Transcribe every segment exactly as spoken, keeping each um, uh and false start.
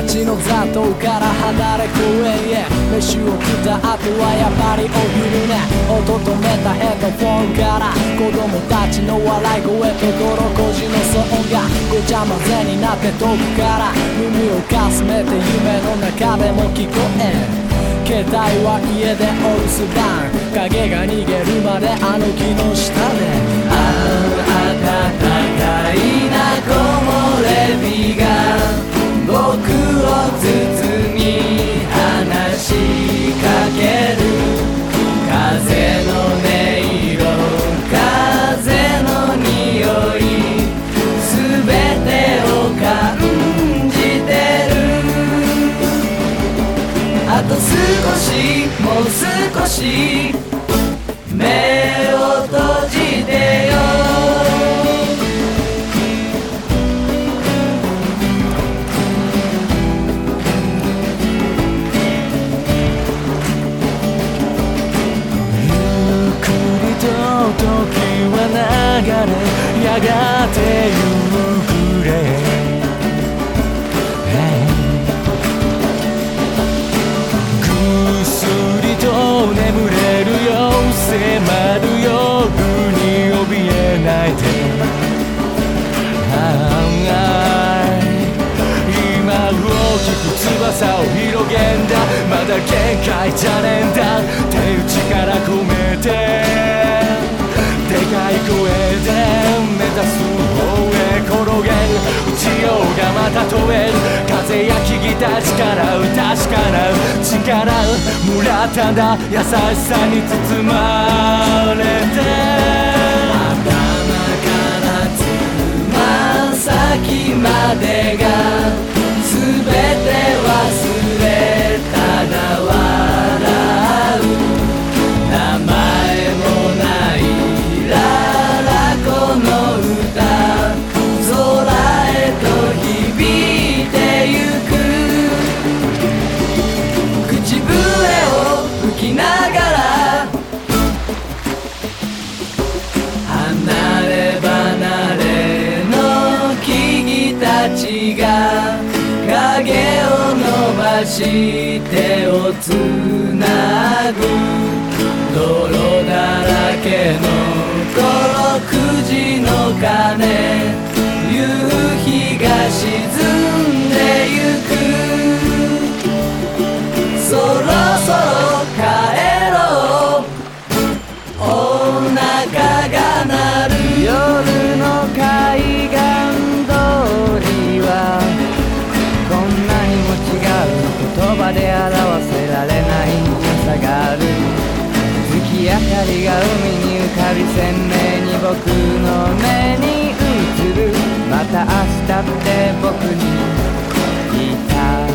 街の雑踏から離れ公園へ飯を食った後はやっぱりお昼寝。音止めたヘッドフォンから子供たちの笑い声と泥こじの騒音がごちゃ混ぜになって遠くから耳をかすめて夢の中でも聞こえ。携帯は家でお留守番、影が逃げるまであの木の下で。ああ暖かいな木漏れ日が僕を包み話しかける。風の音色、風の匂い、全てを感じてる。あと少しもう少し目を閉じてよ。ゆっくりと時は流れ、やがて夕暮れ。眠れるよ、迫る夜に怯えないで。今大きく翼を広げんだ、まだ限界じゃねえんだ。手打ちから込めてでかい声で目指す方へ転げる。打ちようがまた問える。風や木々たちから確かな力もらったんだ。優しさに包まれて頭からつま先までが全て忘れただ笑う。名前もないララこの歌、空へと響いてゆく。口笛を吹きながら離れ離れの木々たちが影を伸ばし手をつなぐ。泥だらけのこのくじの鐘、夕日が沈んでゆく。そろそろ帰ろう、お腹が鳴る。夜の海岸通りはこんなにも違う言葉で表せられない良さがある。月明かりが海に浮かび鮮明に僕の目に映る。また明日って僕に言った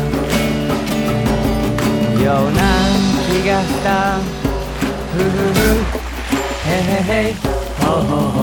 ような気がした。ふふふへへへほほほ